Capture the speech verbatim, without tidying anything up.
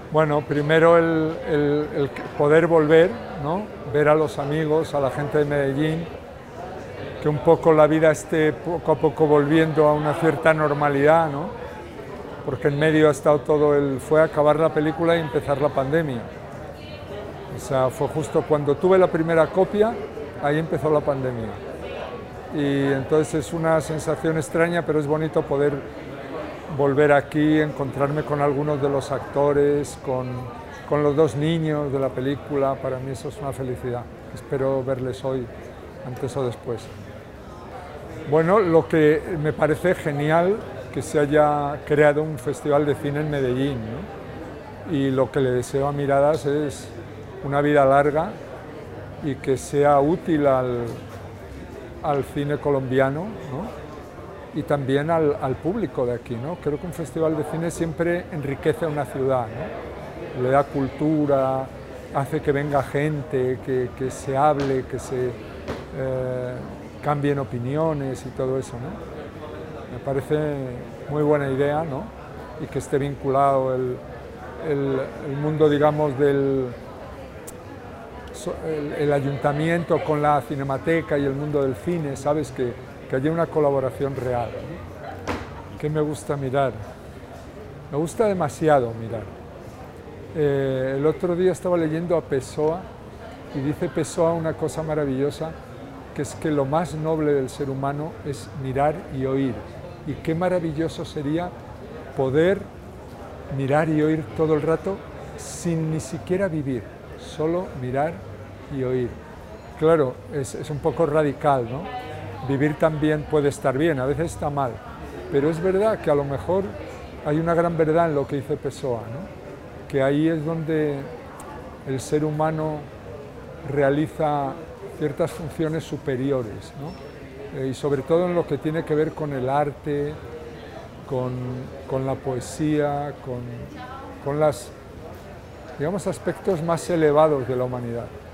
Bueno, primero el, el, el poder volver, ¿no? Ver a los amigos, a la gente de Medellín, que un poco la vida esté poco a poco volviendo a una cierta normalidad, ¿no? Porque en medio ha estado todo el... fue acabar la película y empezar la pandemia. O sea, fue justo cuando tuve la primera copia, ahí empezó la pandemia. Y entonces es una sensación extraña, pero es bonito poder volver aquí, encontrarme con algunos de los actores, con, con los dos niños de la película. Para mí eso es una felicidad. Espero verles hoy, antes o después. Bueno, lo que me parece genial que se haya creado un festival de cine en Medellín, ¿no? Y lo que le deseo a Miradas es una vida larga y que sea útil al, al cine colombiano, ¿no? Y también al, al público de aquí, ¿no? Creo que un festival de cine siempre enriquece a una ciudad, ¿no? Le da cultura, hace que venga gente, que, que se hable, que se eh, cambien opiniones y todo eso, ¿no? Me parece muy buena idea, ¿no? Y que esté vinculado el, el, el mundo, digamos, del el, el ayuntamiento con la cinemateca y el mundo del cine, ¿sabes? Que, que haya una colaboración real, ¿no? ¿Qué me gusta mirar? Me gusta demasiado mirar. Eh, el otro día estaba leyendo a Pessoa y dice Pessoa una cosa maravillosa, que es que lo más noble del ser humano es mirar y oír. Y qué maravilloso sería poder mirar y oír todo el rato sin ni siquiera vivir, solo mirar y oír. Claro, es, es un poco radical, ¿no? Vivir también puede estar bien, a veces está mal, pero es verdad que a lo mejor hay una gran verdad en lo que dice Pessoa, ¿no? Que ahí es donde el ser humano realiza ciertas funciones superiores, ¿no? Eh, y sobre todo en lo que tiene que ver con el arte, con, con la poesía, con, con los, digamos, aspectos más elevados de la humanidad.